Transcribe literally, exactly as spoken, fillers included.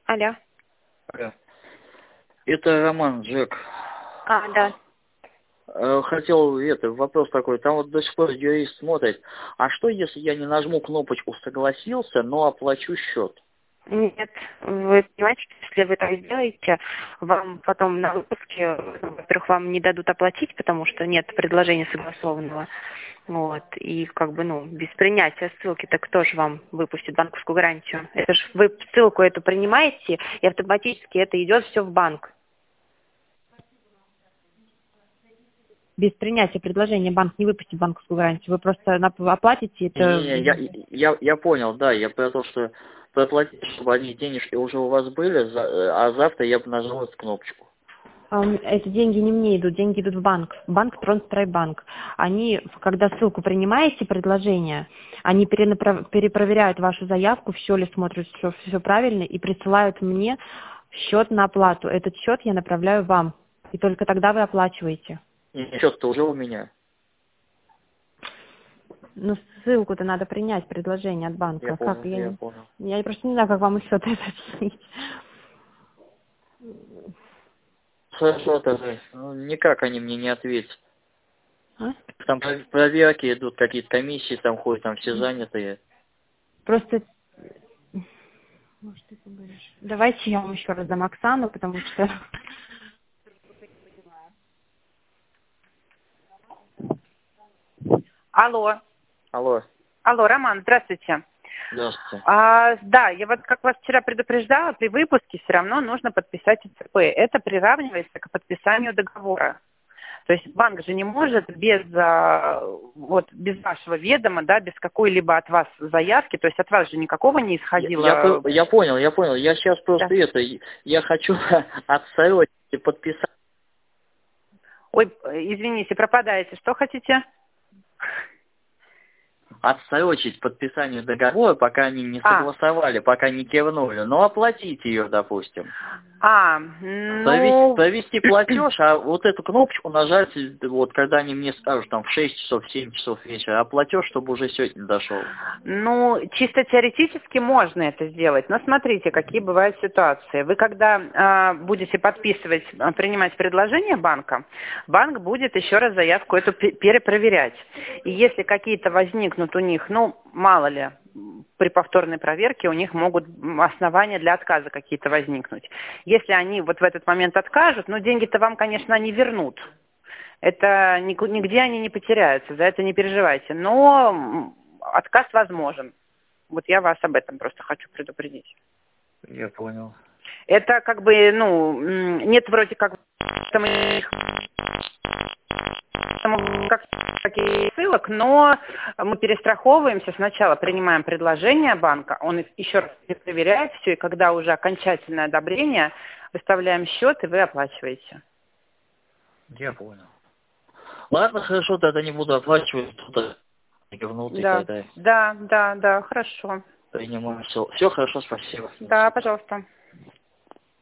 Алло. Алло. Это Роман, Джек. А, да. Э, Хотел, это, вопрос такой. Там вот до сих пор юрист смотрит. А что, если я не нажму кнопочку «Согласился», но оплачу счет? Нет, вы понимаете, что если вы так сделаете, вам потом на выпуске, во-первых, вам не дадут оплатить, потому что нет предложения согласованного. Вот. И как бы, ну, без принятия ссылки, так кто же вам выпустит банковскую гарантию? Это же вы ссылку эту принимаете, и автоматически это идет все в банк. Без принятия предложения банк не выпустит банковскую гарантию. Вы просто нап- оплатите это. Не-не-не, я, я, я понял, да, я про то, что проплатить, чтобы они денежки уже у вас были, за- а завтра я бы нажал эту кнопочку. Ам, Эти деньги не мне идут, деньги идут в банк. Банк Тронстрайбанк. Они, когда ссылку принимаете, предложение, они перенаправ- перепроверяют вашу заявку, все ли смотрят, все, все правильно, и присылают мне счет на оплату. Этот счет я направляю вам. И только тогда вы оплачиваете. И счет-то уже у меня. Ну, ссылку-то надо принять, предложение от Я банка. Как? понял, Я, я не- понял. я просто не знаю, как вам еще это объяснить. Хорошо, тогда. Ну, никак они мне не ответят. А? Там про- проверки идут, какие-то комиссии там ходят, там все занятые. Просто... Может, ты говоришь? Давайте я вам еще раз дам Оксану, потому что... Алло. Алло, Алло, Роман, здравствуйте. здравствуйте. А, да, я вот как вас вчера предупреждала, при выпуске все равно нужно подписать ИЦП. Это приравнивается к подписанию договора. То есть банк же не может без, а, вот, без вашего ведома, да, без какой-либо от вас заявки, то есть от вас же никакого не Я, я, исходило. по- я понял, я понял. Я сейчас Да. просто это, я хочу отсылать и подписать. Ой, извините, пропадаете. Что хотите? Отсрочить подписание договора, пока они не А, согласовали, пока не кивнули. Но оплатить ее, допустим. а, Провести, ну... провести платеж, а вот эту кнопочку нажать, вот когда они мне скажут, там, в шесть часов, в семь часов вечера, а платеж, чтобы уже сегодня дошел. Ну, чисто теоретически можно это сделать, но смотрите, какие бывают ситуации. Вы когда э, будете подписывать, э, принимать предложение банка, банк будет еще раз заявку эту пе- перепроверять. И если какие-то возникнут у них, ну, мало ли, при повторной проверке у них могут основания для отказа какие-то возникнуть. Если они вот в этот момент откажут, ну, деньги-то вам, конечно, они вернут. Это ник- нигде они не потеряются, за это не переживайте. Но м, отказ возможен. Вот я вас об этом просто хочу предупредить. Я понял. Это как бы, ну, м, нет вроде как там их там как таких ссылок, но мы перестраховываемся, сначала принимаем предложение банка, он их еще раз проверяет все, и когда уже окончательное одобрение, выставляем счет, и вы оплачиваете. Я понял. Ладно, хорошо, тогда не буду оплачивать, туда внутри Да, тогда да, да, да, хорошо. принимаю. Все, все хорошо, спасибо. Да, пожалуйста.